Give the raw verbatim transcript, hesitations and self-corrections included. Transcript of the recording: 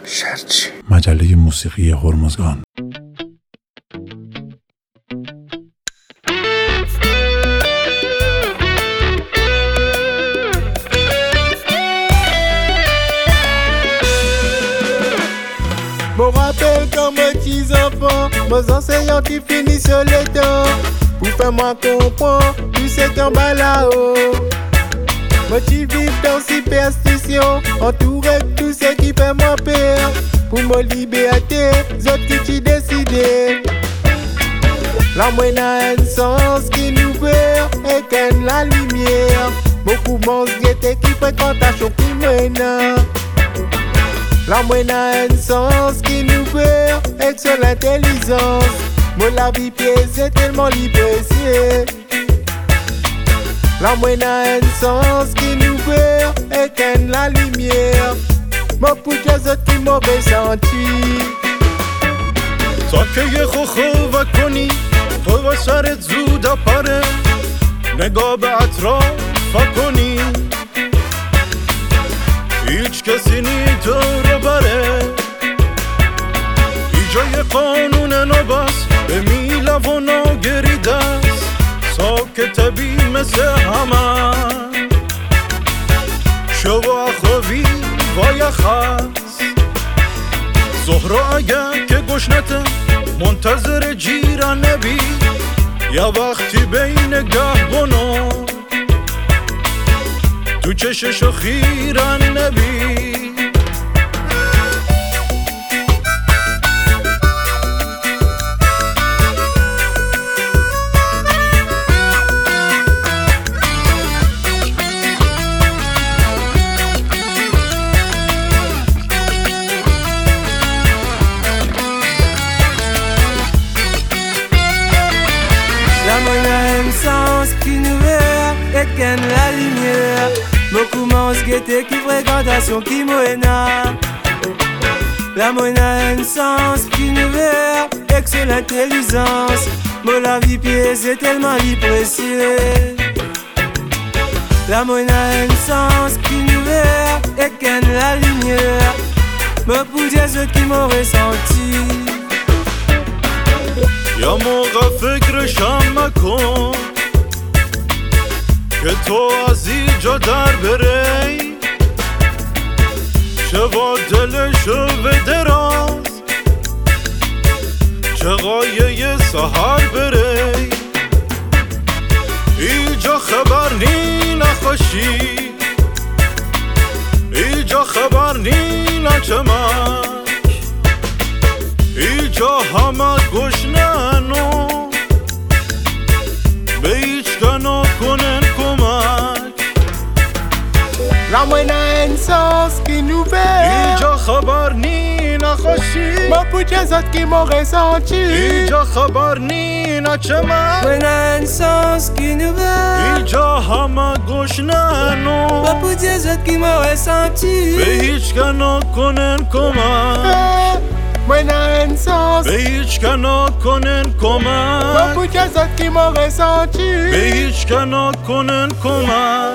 شرچی مجله موسیقی هرمزگان. Me rappelle quand mes petits enfants, mes enseignants qui finissent le temps pour faire moi comprendre, tu sais qu'en bas là-haut moi qui vis dans superstition, entouré de tout ce qui fait moi peur. Pour me liberté, autres qui t'y décidé. La moine a un sens qui nous veut et qu'elle la lumière. Beaucoup monstres qui fréquentation qui mène. La moine a un sens qui nous veut et que c'est l'intelligence. Moi la vie pièce est tellement libérée. La moine a un sens qui nous veut et qu'elle la lumière. ما پوچه زد کی ما بسانتی تا که یه خوخو و کنی تو سرت زود پره نگاه به اطراف کنی هیچ کسی نی تو رو بره ایجای قانون نباس به میله و ناگری دست ساکت بی مثل همه شو خوبی وای خاص زهرا اگر که گشنته منتظر جیران نبی یا وقتی بین گهبانو تو چششو خیران نبی La moine a un sens qui nous veut et qu'elle la lumière. Beaucoup monstres guettés qui fréquentation qui moena. La moine a un sens qui nous veut et que c'est l'intelligence. Moi la vie pièce est tellement précieux. La moine a un sens qui nous veut et qu'elle la lumière. Me pousser ceux qui m'ont ressenti. یا موقع فکرشم مکن که تو از اینجا در بری چه با دلشو به دراز چه قایه سهر بری اینجا خبر نی نخوشی اینجا خبر نی نچمک اینجا همه گشننو به هیچ گنا کنن کمک La moine a un sens qui nous veut. اینجا خبر نی نخوشی ما پوچه زد qui m'ont ressenti. اینجا خبر نی نچمک Moine a un sens qui nous veut. اینجا همه گشننو ما پوچه زد qui m'ont ressenti. به هیچ گنا کنن کمک Moine a un sens. به هیچ گنا کنن ما کمک پوچه زد qui m'ont ressenti. به هیچ گنا کنن کمک